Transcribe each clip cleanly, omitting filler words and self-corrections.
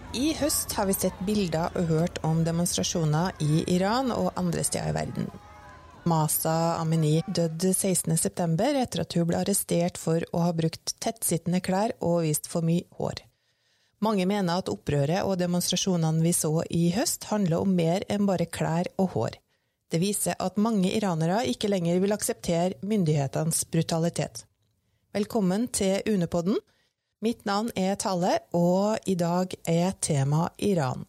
I høst har vi sett bilder og hørt om demonstrasjoner i Iran og andre steder i verden. Mahsa Amini døde 16. september etter at hun ble arrestert for å ha brukt tettsittende klær og vist for mye hår. Mange mener at opprøret og demonstrasjonene vi så i høst handler om mer enn bare klær og hår. Det viser at mange iranere ikke lenger vil akseptere myndighetenes brutalitet. Velkommen til UNE-podden. Mitt navn er Tale, og i dag er tema Iran.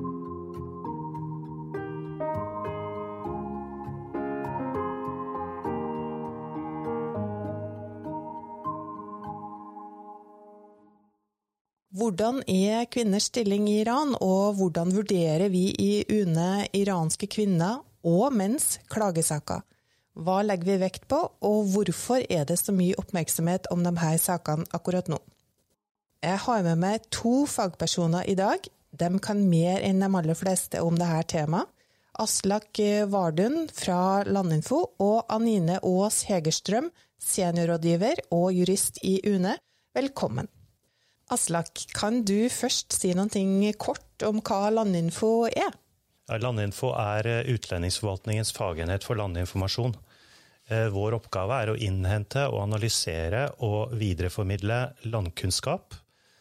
Hvordan er kvinners stilling i Iran, og hvordan vurderer vi i UNE iranske kvinner og menns klagesaker? Hva legger vi vekt på, og hvorfor er det så mye oppmerksomhet om disse sakene akkurat nå? Jeg har med meg 2 fagpersoner i dag. De kan mer enn de aller fleste om dette temaet. Aslak Vardun fra Landinfo og Anine Aas Hegerstrøm, seniorrådgiver og jurist i UNE. Velkommen. Aslak, kan du først si noe kort om hva Landinfo er? Ja, Landinfo er utlendingsforvaltningens fagenhet for landinformasjon. Vår oppgave er å innhente og analysere og videreformidle landkunnskap.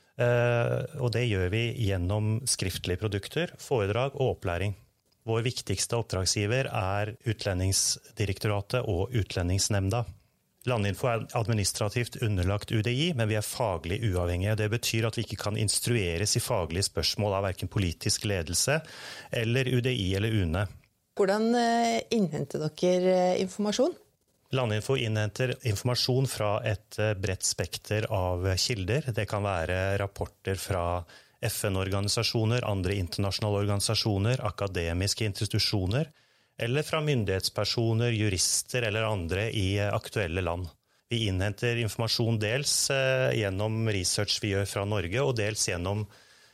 Og det gjør vi gjennom skriftlige produkter, foredrag og opplæring. Vår viktigste oppdragsgiver er Utlendingsdirektoratet og Utlendingsnemnda. Landinfo er administrativt underlagt UDI, men vi er faglig uavhengige. Det betyr at vi ikke kan instrueres i faglige spørsmål av hverken politisk ledelse eller UDI eller UNE. Hvordan innhenter dere informasjon? Landinfo innhenter informasjon fra et bredt spekter av kilder. Det kan være rapporter fra FN-organisasjoner, andre internasjonale organisasjoner, akademiske institusjoner, eller fra myndighetspersoner, jurister eller andre i aktuelle land. Vi innhenter informasjon dels gjennom research vi gjør fra Norge, og dels gjennom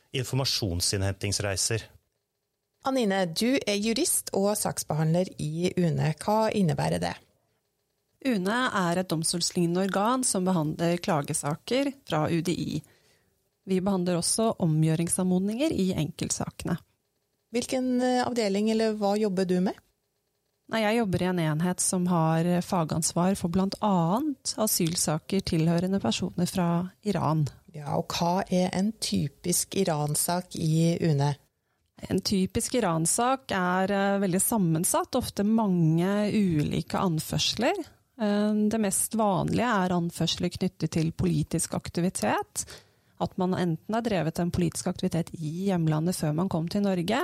informasjonsinnhentingsreiser. Anine, du er jurist og saksbehandler i UNE. Hva innebærer det? UNE er et domstolslignende organ som behandler klagesaker fra UDI. Vi behandler også omgjøringsanmodninger i enkeltsakene. Hvilken avdeling eller hva jobber du med? Jeg jobber i en enhet som har fagansvar for blant annet asylsaker tilhørende personer fra Iran. Ja, og hva er en typisk Iran-sak i UNE? En typisk Iran-sak er veldig sammensatt, ofte mange ulike anførsler. Det mest vanlige er anførsler knyttet til politisk aktivitet, at man enten har drevet en politisk aktivitet i hjemlandet før man kom til Norge,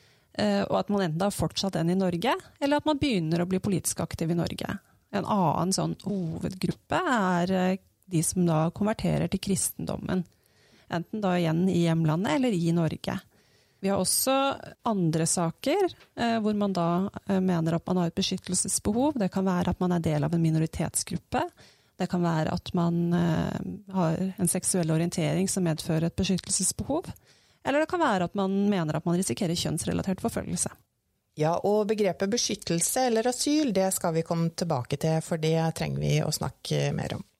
og at man enten har fortsatt den i Norge, eller at man begynner å bli politisk aktiv i Norge. En annen sånn hovedgruppe er de som da konverterer til kristendommen, enten da igjen i hjemlandet eller i Norge. Vi har også andre saker hvor man da mener at man har et beskyttelsesbehov. Det kan være at man er del av en minoritetsgruppe. Det kan være at man har en seksuell orientering som medfører et beskyttelsesbehov. Eller det kan være at man mener at man risikerer kjønnsrelatert forfølgelse. Ja, og begrepet beskyttelse eller asyl, det skal vi komme tilbake til, for det trenger vi å snakke mer om.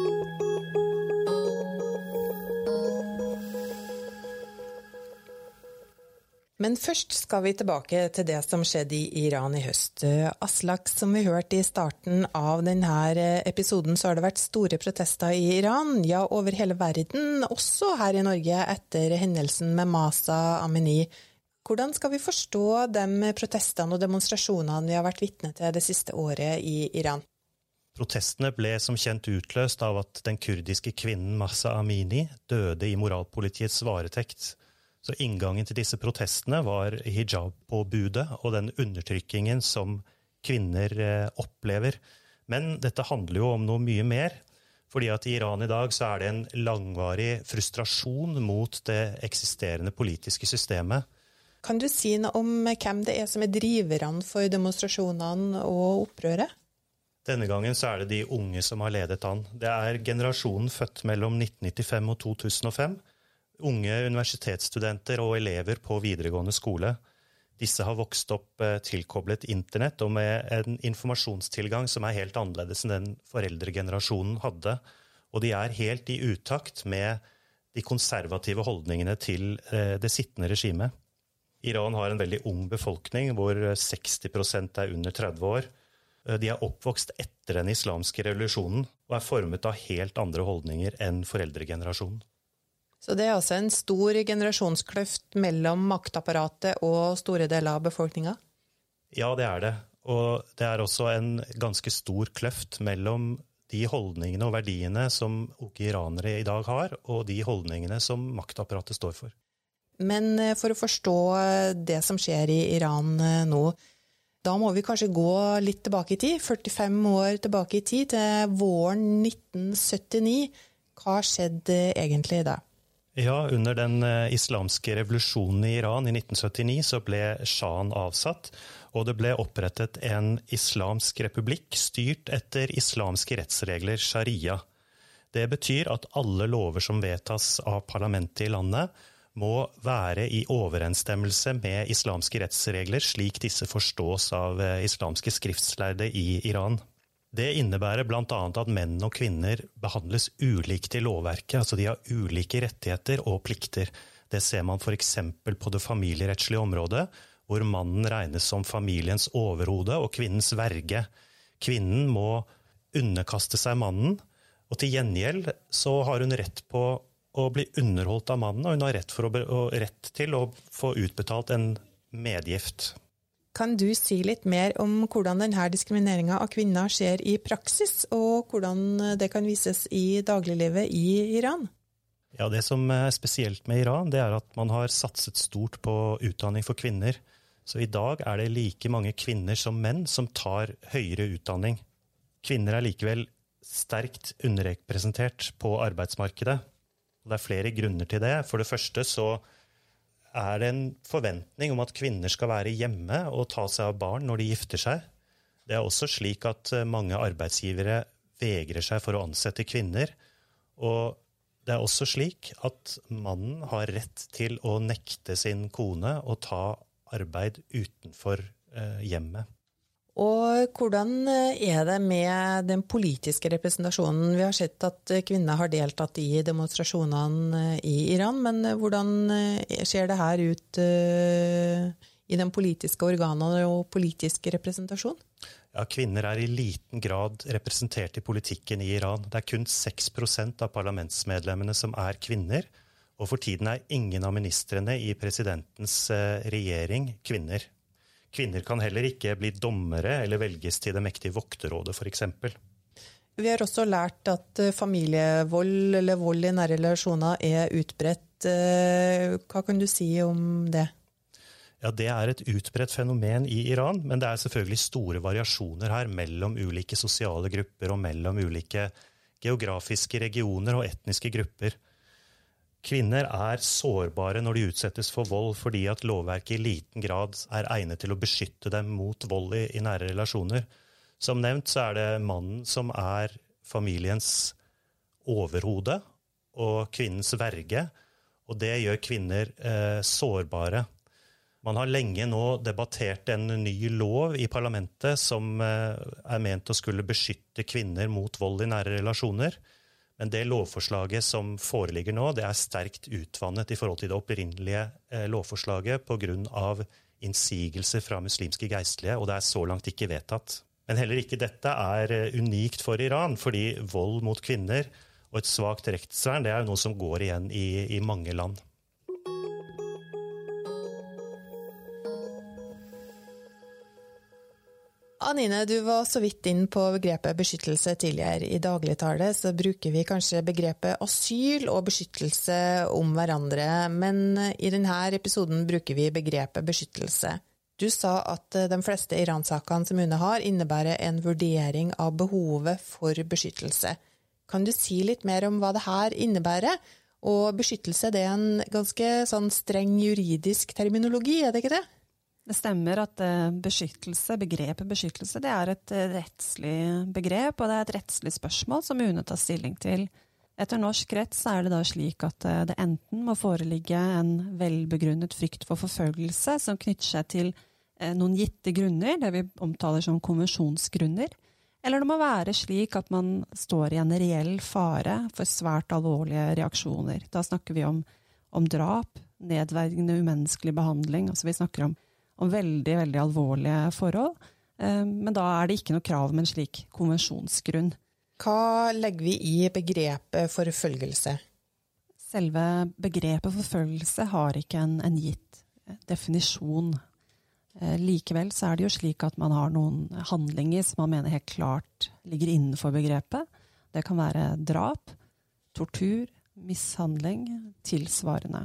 Men først skal vi tilbake til det som skjedde i Iran i høst. Aslak, som vi hørte i starten av denne episoden, så har det vært store protester i Iran, ja, over hele verden, også her i Norge etter hendelsen med Mahsa Amini. Hvordan skal vi forstå de protestene og demonstrasjonene vi har vært vitne til det siste året i Iran? Protestene ble som kjent utløst av at den kurdiske kvinnen Mahsa Amini døde i moralpolitiets varetekt. Så inngangen til disse protestene var hijab-påbudet og den undertrykkingen som kvinner opplever. Men dette handler jo om noe mye mer, fordi at i Iran i dag så er det en langvarig frustrasjon mot det eksisterende politiske systemet. Kan du si noe om hvem det er som er driverne for demonstrasjonene og opprøret? Denne gangen så er det de unge som har ledet an. Det er generasjonen født mellom 1995 og 2005, unge universitetsstudenter og elever på videregående skole. Disse har vokst opp tilkoblet internett og med en informasjonstilgang som er helt annerledes enn den foreldregenerasjonen hadde. Og de er helt i utakt med de konservative holdningene til det sittende regimet. Iran har en veldig ung befolkning, hvor 60% er under 30 år. De er oppvokst etter den islamske revolusjonen og er formet av helt andre holdninger enn foreldregenerasjonen. Så det er altså en stor generasjonskløft mellom maktapparatet og store deler av befolkningen? Ja, det er det. Og det er også en ganske stor kløft mellom de holdningene og verdiene som unge iranere i dag har, og de holdningene som maktapparatet står for. Men for å forstå det som skjer i Iran nå, da må vi kanskje gå litt tilbake i tid, 45 år tilbake i tid, til våren 1979. Hva skjedde egentlig da? Ja, under den islamske revolusjonen i Iran i 1979 så ble shahen avsatt, og det ble opprettet en islamsk republikk styrt etter islamske rettsregler, sharia. Det betyr at alle lover som vedtas av parlamentet i landet må være i overensstemmelse med islamske rettsregler, slik disse forstås av islamske skriftslærde i Iran. Det innebærer blant annet at menn og kvinner behandles ulikt i lovverket, altså de har ulike rettigheter og plikter. Det ser man for eksempel på det familierettslige området, hvor mannen regnes som familiens overhode og kvinnens verge. Kvinnen må underkaste seg mannen, og til gjengjeld så har hun rett på å bli underholdt av mannen, og hun har rett til å få utbetalt en medgift. Kan du si litt mer om hvordan denne diskrimineringen av kvinner skjer i praksis, og hvordan det kan vises i dagliglivet i Iran? Ja, det som er spesielt med Iran, det er at man har satset stort på utdanning for kvinner. Så i dag er det like mange kvinner som menn som tar høyere utdanning. Kvinner er likevel sterkt underrepresentert på arbeidsmarkedet. Det er flere grunner til det. For det første så er det en forventning om at kvinner skal være hjemme og ta seg av barn når de gifter seg. Det er også slik at mange arbeidsgivere vegrer seg for å ansette kvinner. Og det er også slik at mannen har rett til å nekte sin kone å ta arbeid utenfor hjemmet. Og hvordan er det med den politiske representasjonen? Vi har sett at kvinner har deltatt i demonstrasjonene i Iran, men hvordan ser det her ut i den politiske organene og politiske representasjon? Ja, kvinner er i liten grad representert i politikken i Iran. Det er kun 6% av parlamentsmedlemmene som er kvinner, og for tiden er ingen av ministrene i presidentens regjering kvinner. Kvinner kan heller ikke bli dommere eller velges til det mektige vokterrådet, for eksempel. Vi har også lært at familievold eller vold i nære relasjoner er utbredt. Hva kan du si om det? Ja, det er et utbredt fenomen i Iran, men det er selvfølgelig store variasjoner her mellom ulike sosiale grupper og mellom ulike geografiske regioner og etniske grupper. Kvinner er sårbare når de utsettes for vold fordi at lovverket i liten grad er egnet til å beskytte dem mot vold i nære relasjoner. Som nevnt så er det mannen som er familiens overhode og kvinnens verge, og det gjør kvinner sårbare. Man har lenge nå debattert en ny lov i parlamentet som er ment å skulle beskytte kvinner mot vold i nære relasjoner. Men det lovforslaget som foreligger nå, det er sterkt utvannet i forhold til det opprinnelige lovforslaget på grunn av innsigelser fra muslimske geistlige, og det er så langt ikke vedtatt. Men heller ikke dette er unikt for Iran, fordi vold mot kvinner og et svakt rettsvern, det er noe som går igjen i mange land. Anine, du var så vidt inn på begrepet beskyttelse tidligere. I dagligtale så bruker vi kanskje begrepet asyl og beskyttelse om hverandre, men i denne episoden bruker vi begrepet beskyttelse. Du sa at de fleste Iran-sakene som UNE har innebærer en vurdering av behovet for beskyttelse. Kan du si litt mer om hva det her innebærer? Og beskyttelse, det er en ganske sånn streng juridisk terminologi, er det ikke det? Det stemmer at begrepet beskyttelse, det er et rettslig begrep, og det er et rettslig spørsmål som UNE tar stilling til. Etter norsk rett så er det da slik at det enten må foreligge en velbegrunnet frykt for forfølgelse som knytter seg til noen gitte grunner, det vi omtaler som konvensjonsgrunner, Eller det må være slik at man står i en reell fare for svært alvorlige reaksjoner. Da snakker vi om drap, nedverdigende umenneskelig behandling. Altså vi snakker om veldig, veldig alvorlige forhold. Men da er det ikke noe krav om en slik konvensjonsgrunn. Hva legger vi i begrepet forfølgelse? Selve begrepet forfølgelse har ikke en gitt definisjon. Likevel så er det jo slik at man har noen handlinger som man mener helt klart ligger innenfor begrepet. Det kan være drap, tortur, mishandling, tilsvarende.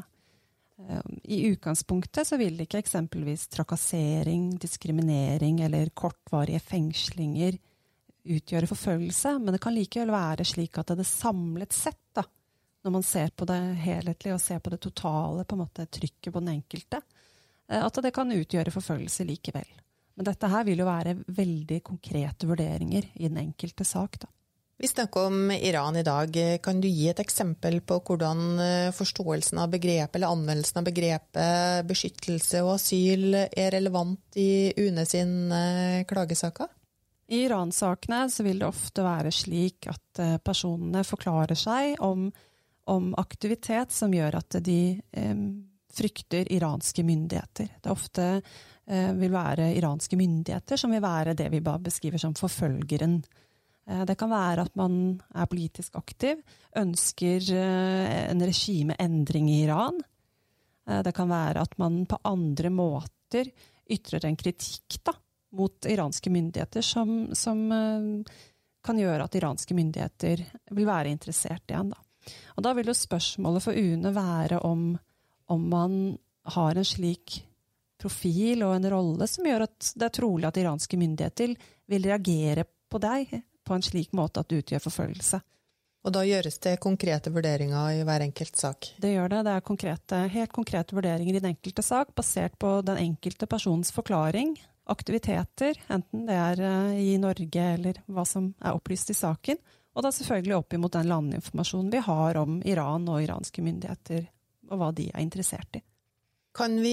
I utgangspunktet så vil ikke eksempelvis trakassering, diskriminering eller kortvarige fengslinger utgjøre forfølgelse, men det kan likevel være slik at det samlet sett, da, når man ser på det helhetlig og ser på det totale, på en måte trykket på den enkelte, at det kan utgjøre forfølgelse likevel. Men dette her vil jo være veldig konkrete vurderinger i den enkelte sak, da. Vi snakker om Iran i dag. Kan du gi et eksempel på hvordan forståelsen av begrepet eller anvendelsen av begrepet beskyttelse og asyl er relevant i UNE sin klagesaker? I Iran-sakene så vil det ofte være slik at personene forklarer seg om aktivitet som gjør at de frykter iranske myndigheter. Det ofte vil være iranske myndigheter som vil være det vi bare beskriver som forfølgeren. Det kan være at man er politisk aktiv, ønsker en regimeendring i Iran. Det kan være at man på andre måter ytrer en kritikk mot iranske myndigheter som kan gjøre at iranske myndigheter vil være interessert igjen. Og da vil jo spørsmålet for UNE være om man har en slik profil og en rolle som gjør at det er trolig at iranske myndigheter vil reagere på deg på en slik måte at det utgjør forfølgelse. Og da gjøres det konkrete vurderinger i hver enkelt sak? Det gjør det. Det er helt konkrete vurderinger i den enkelte sak, basert på den enkelte persons forklaring, aktiviteter, enten det er i Norge eller hva som er opplyst i saken, og da selvfølgelig opp imot den landinformasjonen vi har om Iran og iranske myndigheter, og hva de er interessert i. Kan vi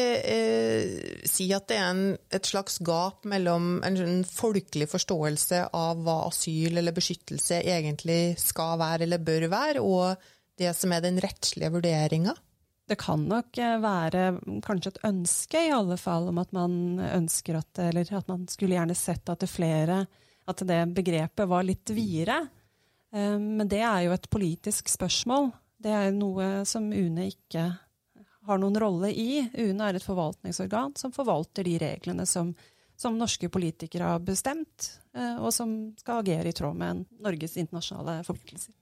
si at det er et slags gap mellom en folkelig forståelse av hva asyl eller beskyttelse egentlig skal være eller bør være, og det som er den rettslige vurderingen? Det kan nok være kanskje et ønske i alle fall om at man ønsker eller at man skulle gjerne sett at det begrepet var litt videre. Men det er jo et politisk spørsmål. Det er noe som UNE ikke har noen rolle i. UNE er et forvaltningsorgan som forvalter de reglene som norske politikere har bestemt, og som skal agere i tråd med Norges internasjonale forpliktelser.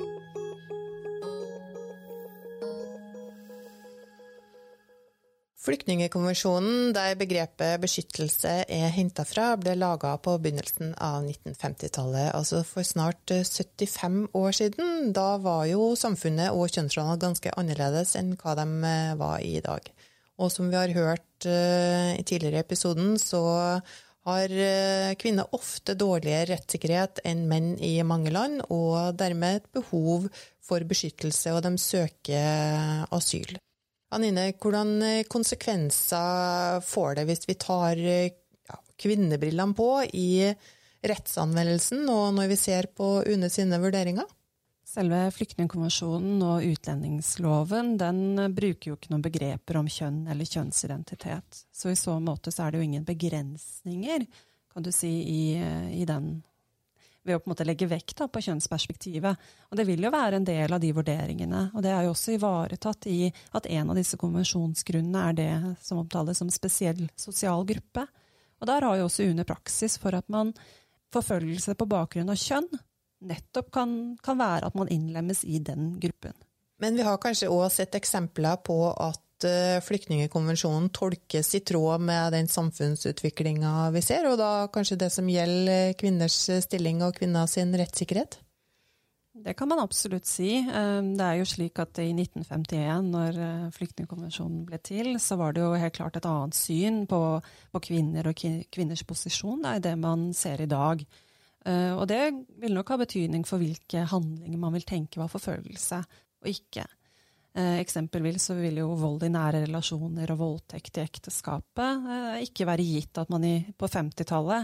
Flyktningekonvensjonen, der begrepet beskyttelse er hentet fra, ble laget på begynnelsen av 1950-tallet, altså for snart 75 år siden. Da var jo samfunnet og kjønnsrollene ganske annerledes enn hva de var i dag. Og som vi har hørt i tidligere episoden, så har kvinner ofte dårligere rettssikkerhet enn menn i mange land, og dermed et behov for beskyttelse, og de søker asyl. Anine, hvordan konsekvenser får det hvis vi tar kvinnebrillene på i rettsanvendelsen, og når vi ser på UNE sine vurderinger? Selve flyktningkonvensjonen og utlendingsloven, den bruker jo ikke noen begreper om kjønn eller kjønnsidentitet. Så i så måte så er det jo ingen begrensninger, kan du si, i den, ved å på en måte legge vekt på kjønnsperspektivet. Og det vil jo være en del av de vurderingene, og det er jo også ivaretatt i at en av disse konvensjonsgrunnene er det som omtales som spesiell sosial gruppe. Og der har jo også UNE praksis for at man forfølgelse på bakgrunn av kjønn nettopp kan være at man innlemmes i den gruppen. Men vi har kanskje også sett eksempler på at flyktningekonvensjonen tolkes i tråd med den samfunnsutviklingen vi ser, og da kanskje det som gjelder kvinners stilling og kvinners rettssikkerhet? Det kan man absolutt si. Det er jo slik at i 1951, når flyktningkonvensjonen ble til, så var det jo helt klart et annet syn på kvinner og kvinners posisjon i det man ser i dag. Og det vil nok ha betydning for hvilke handlinger man vil tenke var forfølgelse og ikke. Eksempelvis så vil jo vold i nære relasjoner og voldtekt i ekteskapet ikke være gitt at man på 50-tallet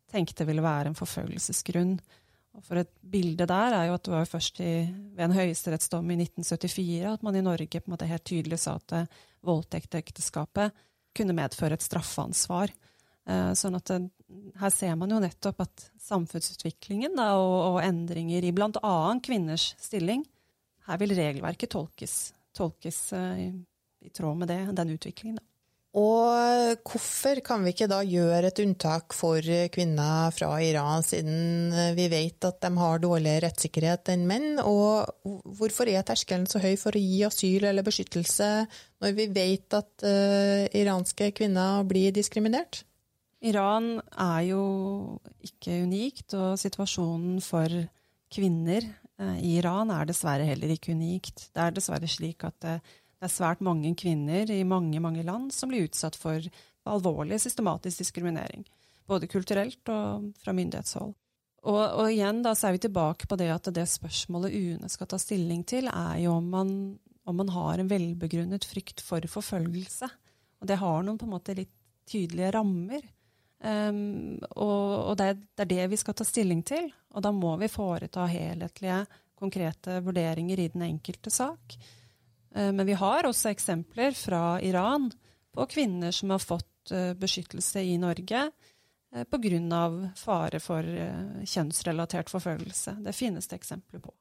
tenkte ville være en forfølgelsesgrunn. Og for et bilde der er jo at det var først ved en høyesterettsdom i 1974 at man i Norge på en måte helt tydelig sa at voldtekt-ekteskapet kunne medføre et straffansvar. Sånn at her ser man jo nettopp at samfunnsutviklingen da, og endringer i blant annet kvinners stilling, her vil regelverket tolkes i tråd med den utviklingen. Da. Og hvorfor kan vi ikke da gjøre et unntak for kvinner fra Iran, siden vi vet at de har dårligere rettssikkerhet enn menn? Og hvorfor er terskelen så høy for å gi asyl eller beskyttelse når vi vet at iranske kvinner blir diskriminert? Iran er jo ikke unikt, og situasjonen for kvinner i Iran er dessverre heller ikke unikt. Det er dessverre slik at det er svært mange kvinner i mange, mange land som blir utsatt for alvorlig systematisk diskriminering, både kulturelt og fra myndighetshold. Og igjen da så er vi tilbake på det at det spørsmålet UNE skal ta stilling til er jo om man har en velbegrunnet frykt for forfølgelse. Og det har noen på en måte litt tydelige rammer. Og det er det vi skal ta stilling til, og da må vi foreta helhetlige, konkrete vurderinger i den enkelte sak. Men vi har også eksempler fra Iran på kvinner som har fått beskyttelse i Norge på grunn av fare for kjønnsrelatert forfølgelse. Det finnes det eksempler på.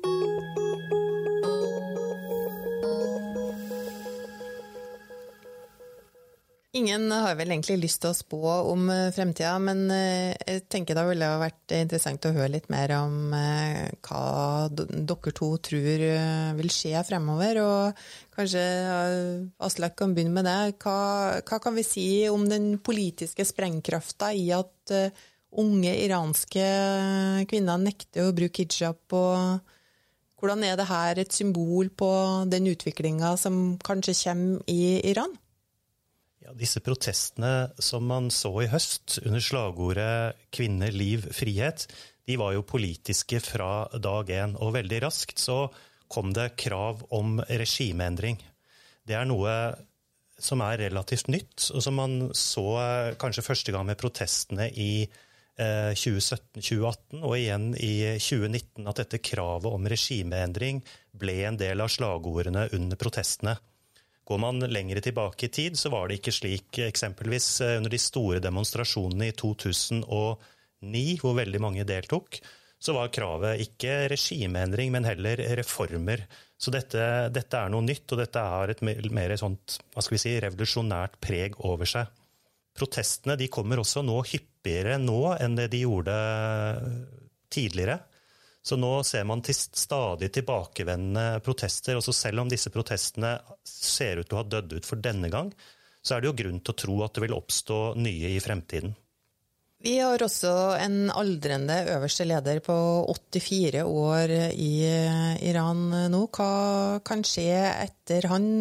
Ingen har vel egentlig lyst til å spå om fremtiden, men jeg tenker da ville det vært interessant å høre litt mer om hva dere to tror vil skje fremover. Og kanskje Aslak kan begynne med det. Hva kan vi si om den politiske sprengkraften i at unge iranske kvinner nekter å bruke hijab? Og hvordan er det her et symbol på den utviklingen som kanskje kommer i Iran? Ja, disse protestene som man så i høst under slagordet «Kvinner, liv, frihet», de var jo politiske fra dag 1, og veldig raskt så kom det krav om regimeendring. Det er noe som er relativt nytt, og som man så kanskje første gang med protestene i 2017-2018, og igjen i 2019, at dette kravet om regimeendring ble en del av slagordene under protestene. Går man lengre tilbake i tid, så var det ikke slik. Eksempelvis under de store demonstrasjonene i 2009, hvor veldig mange deltok, så var kravet ikke regimeendring, men heller reformer. Så dette er noe nytt, og dette har et mer sånt, hva skal vi si, revolusjonært preg over seg. Protestene de kommer også nå hyppigere nå enn det de gjorde tidligere. Så nå ser man stadig tilbakevendende protester, og så selv om disse protestene ser ut til å ha dødd ut for denne gang, så er det jo grunn til å tro at det vil oppstå nye i fremtiden. Vi har også en aldrende øverste leder på 84 år i Iran nå. Hva kan skje etter han?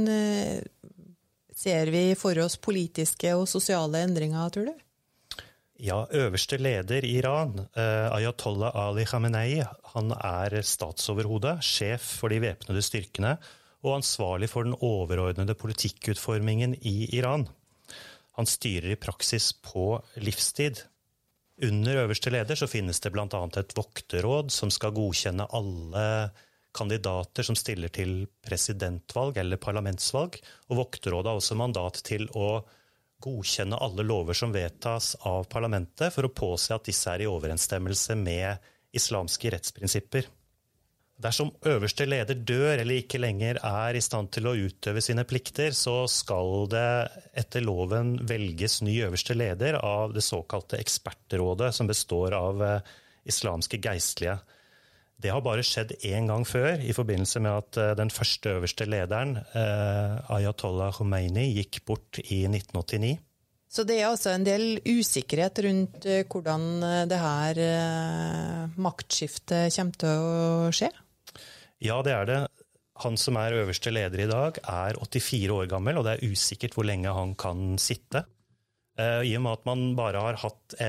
Ser vi for oss politiske og sosiale endringer, tror du? Ja, øverste leder i Iran, Ayatollah Ali Khamenei, han er statsoverhode, sjef for de væpnede styrkene og ansvarlig for den overordnede politikkutformingen i Iran. Han styrer i praksis på livstid. Under øverste leder så finnes det blant annet et vokterråd som skal godkjenne alle kandidater som stiller til presidentvalg eller parlamentsvalg, og vokterrådet har også mandat til å godkjenne alle lover som vedtas av parlamentet for å påse at disse er i overensstemmelse med islamske rettsprinsipper. Dersom øverste leder dør eller ikke lenger er i stand til å utøve sine plikter, så skal det etter loven velges ny øverste leder av det såkalte ekspertrådet, som består av islamske geistlige. Det har bare skjedd en gang før, i forbindelse med at den første øverste lederen, Ayatollah Khomeini, gikk bort i 1989. Så det er altså en del usikkerhet rundt hvordan det her maktskiftet kommer til å skje? Ja, det er det. Han som er øverste leder i dag er 84 år gammel, og det er usikkert hvor lenge han kan sitte. I og med at man bare har hatt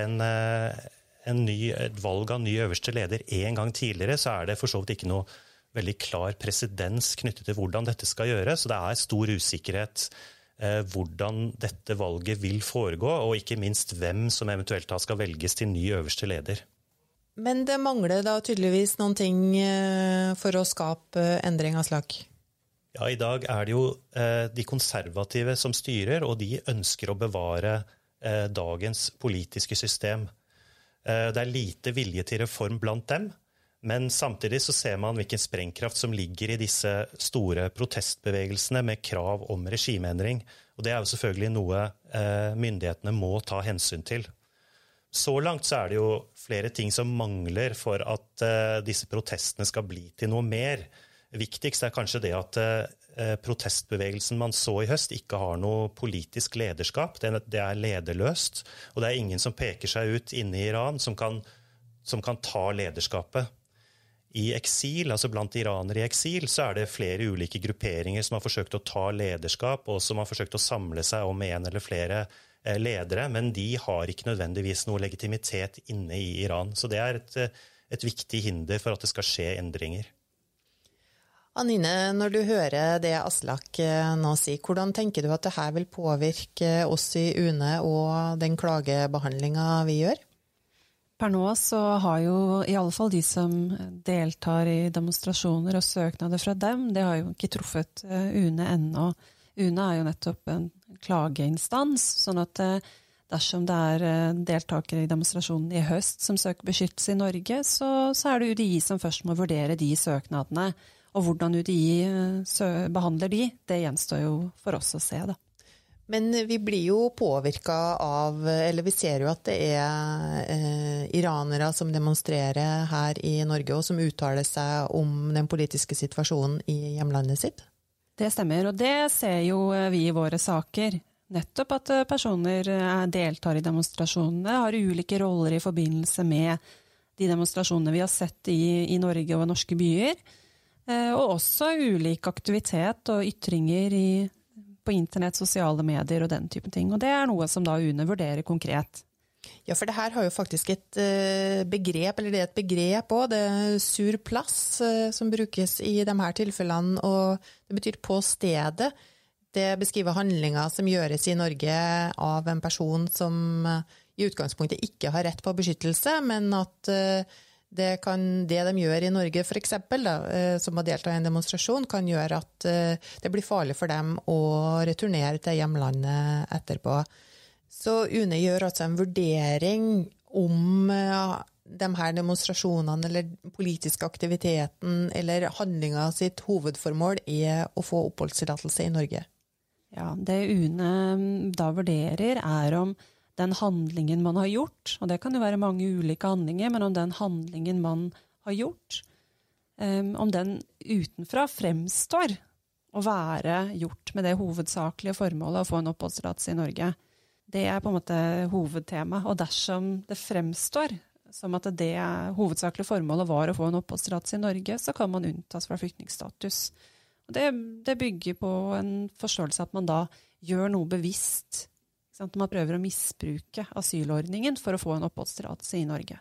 et valg av ny øverste leder en gang tidligere, så er det for så vidt ikke noe veldig klar presedens knyttet til hvordan dette skal gjøres. Så det er stor usikkerhet hvordan dette valget vil foregå, og ikke minst hvem som eventuelt da skal velges til ny øverste leder. Men det mangler da tydeligvis noen ting for å skape endring av slag. Ja, i dag det jo de konservative som styrer, og de ønsker å bevare dagens politiske system. Det lite vilje til reform blant dem, men samtidig så ser man hvilken sprengkraft som ligger i disse store protestbevegelsene med krav om regimeendring. Og det jo selvfølgelig noe myndighetene må ta hensyn til. Så langt så det jo flere ting som mangler for at disse protestene skal bli til noe mer. Viktigst kanskje det at protestbevegelsen man så i høst ikke har noe politisk lederskap. Det lederløst, og det ingen som peker seg ut inne i Iran som kan ta lederskapet. I eksil, altså blant iranere i eksil, så det flere ulike grupperinger som har forsøkt å ta lederskap, og som har forsøkt å samle seg om en eller flere ledere, men de har ikke nødvendigvis noe legitimitet inne i Iran. Så det et viktig hinder for at det skal skje endringer. Anine, når du hører det Aslak nå sier, hvordan tenker du at dette vil påvirke oss i UNE og den klagebehandlingen vi gjør? Per nå så har jo i alle fall de som deltar i demonstrasjoner og søknader fra dem, det har jo ikke truffet UNE ennå. UNE jo nettopp en klageinstans, sånn at dersom det deltakere i demonstrasjonen i høst som søker beskyttelse i Norge, så det UDI som først må vurdere de søknadene. Og hvordan UDI behandler de, det gjenstår jo for oss å se da. Men vi blir jo påvirket av, eller vi ser jo at det iranere som demonstrerer her i Norge, og som uttaler seg om den politiske situasjonen i hjemlandet sitt. Det stemmer, og det ser jo vi i våre saker. Nettopp at personer deltar i demonstrasjonene, har ulike roller i forbindelse med de demonstrasjonene vi har sett i Norge og norske byer, og også ulik aktivitet og ytringer på internett, sosiale medier og den type ting. Og det noe som da UNE vurderer konkret. Ja, for det her har jo faktisk et begrep, eller det et begrep også, det sur plass som brukes i de her tilfellene, og det betyr på stedet. Det beskriver handlinger som gjøres i Norge av en person som i utgangspunktet ikke har rett på beskyttelse, men at det de gjør i Norge for eksempel, som å delta i en demonstrasjon, kan gjøre at det blir farlig for dem å returnere til hjemlandet etterpå. Så UNE gjør altså en vurdering om de her demonstrasjonene eller politiske aktiviteten eller handlinga sitt hovedformål å få oppholdstillatelse i Norge. Ja, det UNE da vurderer om den handlingen man har gjort, og det kan jo være mange ulike handlinger, men om den handlingen man har gjort, om den utenfra fremstår å være gjort med det hovedsakelige formålet å få en oppholdstillatelse i Norge. Det på en måte hovedtema, og dersom det fremstår som at det hovedsakelige formålet var å få en oppholdstillatelse i Norge, så kan man unntas fra flyktningstatus. Og det bygger på en forståelse at man da gjør noe bevisst, at man prøver å misbruke asylordningen for å få en oppholdstillatelse i Norge.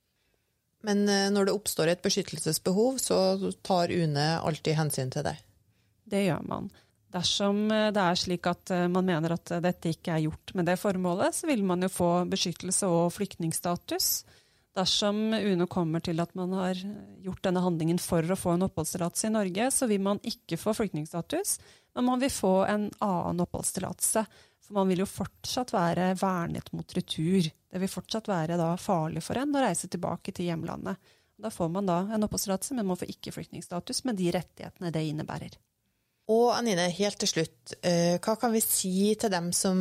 Men når det oppstår et beskyttelsesbehov, så tar UNE alltid hensyn til det? Det gjør man. Dersom det slik at man mener at dette ikke gjort med det formålet, så vil man jo få beskyttelse og flyktningstatus. Dersom UNE kommer til at man har gjort denne handlingen for å få en oppholdstillatelse i Norge, så vil man ikke få flyktningstatus, men man vil få en annen oppholdstillatelse. For man vil jo fortsatt være vernet mot retur. Det vil fortsatt være da farlig for en å reise tilbake til hjemlandet. Da får man da en oppholdstillatelse, men man får ikke flyktningstatus med de rettighetene det innebærer. Og Anine, helt til slutt, hva kan vi si til dem som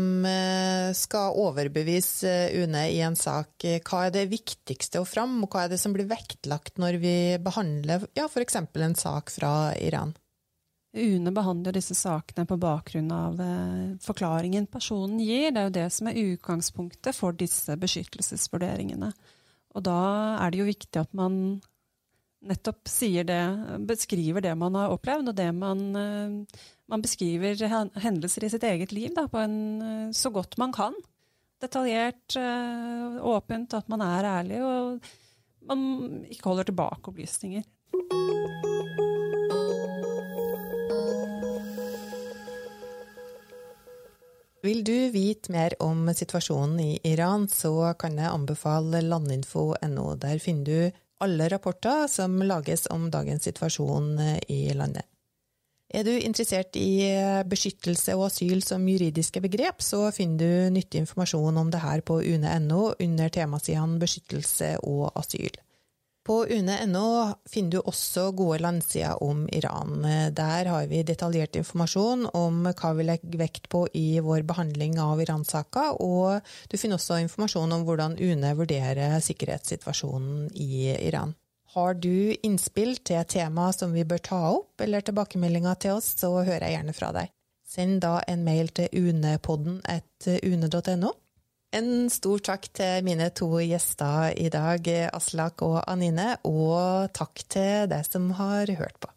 skal overbevise UNE i en sak? Hva det viktigste å fram, og hva det som blir vektlagt når vi behandler for eksempel en sak fra Iran? UNE behandler disse sakene på bakgrunn av forklaringen personen gir. Det jo det som utgangspunktet for disse beskyttelsesvurderingene. Og da det jo viktig at man nettopp beskriver det man har opplevd, og det man beskriver hendelser i sitt eget liv da, på en så godt man kan. Detaljert, åpent, at man ærlig, og man ikke holder tilbake opplysninger. litt mer om situasjonen i Iran, så kan jeg anbefale landinfo.no. Der finner du alle rapporter som lages om dagens situasjon i landet. Er du interessert i beskyttelse og asyl som juridiske begrep, så finner du nyttig informasjon om det her på UNE.no under temasiden beskyttelse og asyl. På UNE.no finner du også gode landsider om Iran. Der har vi detaljert informasjon om hva vi legger vekt på i vår behandling av Iran-saker, og du finner også informasjon om hvordan UNE vurderer sikkerhetssituasjonen i Iran. Har du innspill til et tema som vi bør ta opp, eller tilbakemeldinger til oss, så hører jeg gjerne fra deg. Send da en mail til unepodden@une.no. En stor takk til mine 2 gjester i dag, Aslak og Anine, og takk til deg som har hørt på.